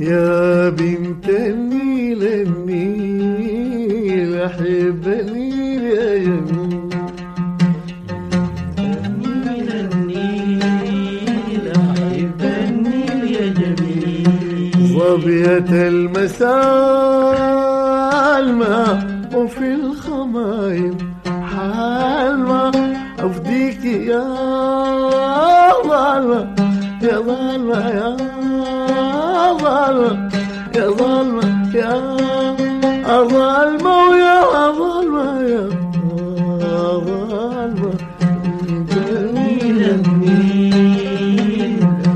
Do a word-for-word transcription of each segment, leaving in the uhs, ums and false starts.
يا بنت النيل النيل أحب النيل يا جميل. النيل النيل أحب النيل يا جميل. ظبية المساء الماء وفي الخمايم حالما أفديك يا ظالمة يا ظالمة يا ظالمة يا ظالمة يا ظالمة ويا ظالمة يا ظالمة. النيل النيل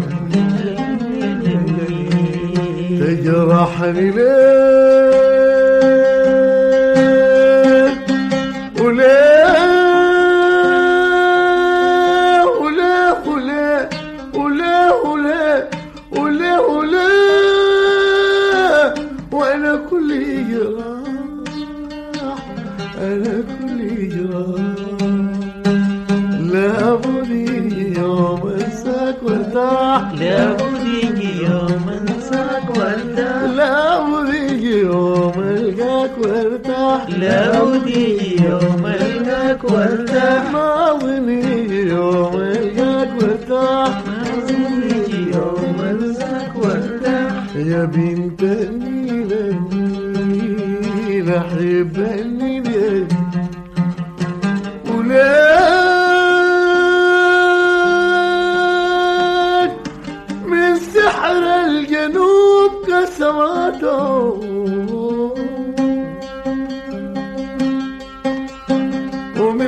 تجرحني ليه وليه وليه وليه وليه وليه وليه وليه وأنا كل جراح أنا كل جراح لابد يجي يوم أنساك وارتاح لابد يجي يوم أنساك وارتاح لابد يجي يوم ألقاك وارتاح لابد يجي يوم ألقاك وارتاح ما أظن يجي يوم ألقاك وارتاح ما أظن يجي يوم أنساك وارتاح. يا بنت النيل النيل أحب النيل يا ولاد من سحر الجنوب كسواته ومن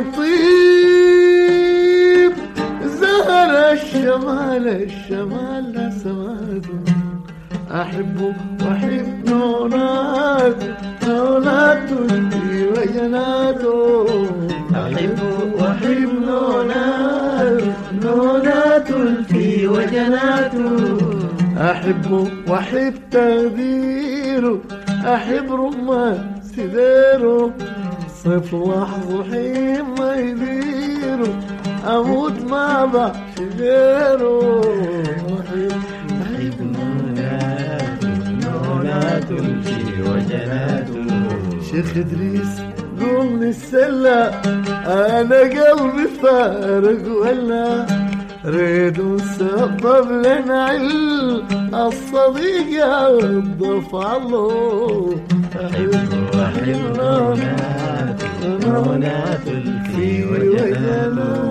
طيب زهر الشمال الشمال سواته أحبه وأحب نونات نونات في وجناته أحب وأحب نونات نونات في وجناته أحبه وأحب تغديره أحب رمان سديره صيف لحظه حين ما يديره أموت ما بعش غيره. أحب نونات نونات في وجناته. شيخ إدريس قوم نتسلى أنا قلبي فارق ولا ريد سبب لنا عل الصديقة والضفع الله. أحب وأحب نونات نونات في وجناته.